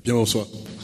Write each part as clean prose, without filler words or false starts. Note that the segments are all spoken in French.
Bien, bonsoir.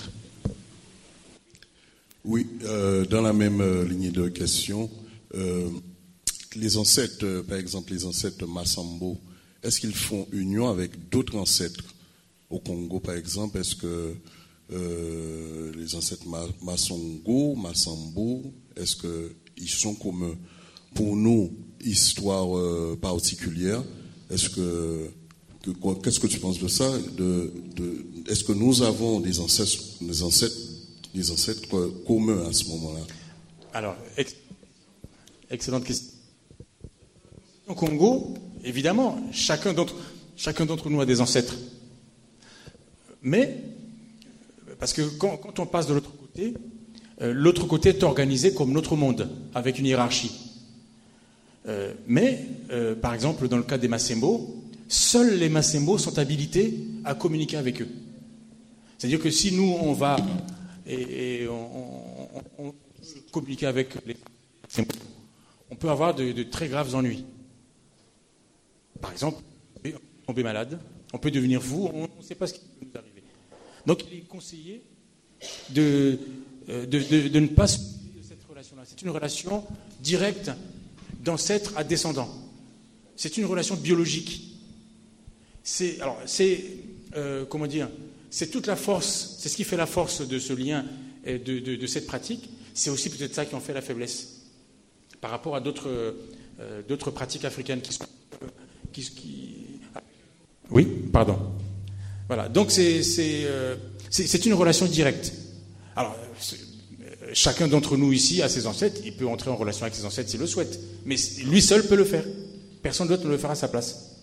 Oui, dans la même lignée de questions, les ancêtres, par exemple les ancêtres Massambo, est-ce qu'ils font union avec d'autres ancêtres au Congo, par exemple? Est-ce que les ancêtres Masongo, Massambo, est-ce qu'ils sont communs? Pour nous, histoire particulière, qu'est-ce que tu penses de ça? Est-ce que nous avons des ancêtres communs à ce moment-là? Alors, excellente question. Au Congo, évidemment, chacun d'entre nous a des ancêtres. Mais, parce que quand on passe de l'autre côté est organisé comme notre monde, avec une hiérarchie. Mais, par exemple, dans le cas des Massembo, seuls les Massembo sont habilités à communiquer avec eux. C'est-à-dire que si nous, on va et on communique avec les Massembo, on peut avoir de très graves ennuis. Par exemple, on peut tomber malade, on peut devenir fou, on ne sait pas ce qui peut nous arriver. Donc, il est conseillé de ne pas se soucier de cette relation-là. C'est une relation directe d'ancêtre à descendant. C'est une relation biologique. C'est toute la force, c'est ce qui fait la force de ce lien et de cette pratique. C'est aussi peut-être ça qui en fait la faiblesse par rapport à d'autres pratiques africaines Oui, pardon. Voilà, donc c'est une relation directe. Alors, chacun d'entre nous ici a ses ancêtres, il peut entrer en relation avec ses ancêtres s'il le souhaite, mais lui seul peut le faire. Personne d'autre ne le fera à sa place.